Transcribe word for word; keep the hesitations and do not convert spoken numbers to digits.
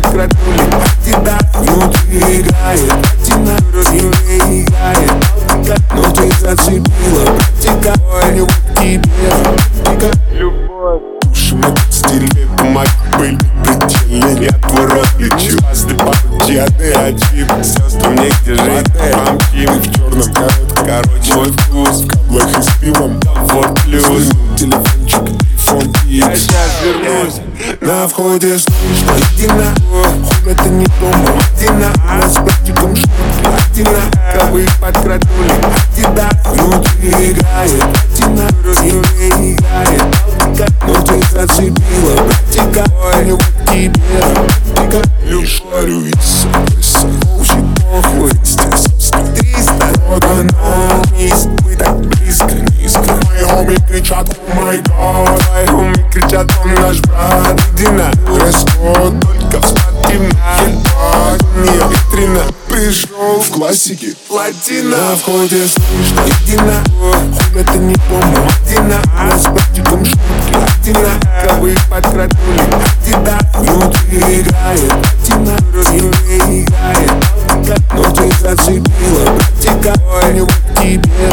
подкрадули. Тебя внутри играет платина, тебе играет Балтика. Но ты зацепила практика, не вот тебе любовь. Души мы стиле, бумаги были предельны. Я твой рот лечу, звезды паутины, один сестрам негде жить. Мамки мы в черном коротком, короче мой вкус в каблах и с пивом. Вот плюс телефончик, телефон икс. Я сейчас вернусь. На входе слышно едина, хуй это не дома, Мадина. А с братиком шутки, Мадина. Кровы подкрадули, Мадина. Внутри играет платина, тебе играет Балтика. Но ты зацепила практика, не вот тебе практика. Не шарю и сам, коучит похуй, триста рок-н-ролл вниз. Мы так близко, низко. Мои хоми кричат, о май гад. Мои хоми кричат, он наш брат. Едина, дресс-код только в спортивном. Ебать, не витрина. Пришел в классике платина. На входе слышно едина, хуй это не помню, Мадина. А с братиком шутки, Мадина. Кровы подкрадули, Мадина. Внутри играет платина, тебе играет Балтика. Но ты зацепила практика, не вот тебе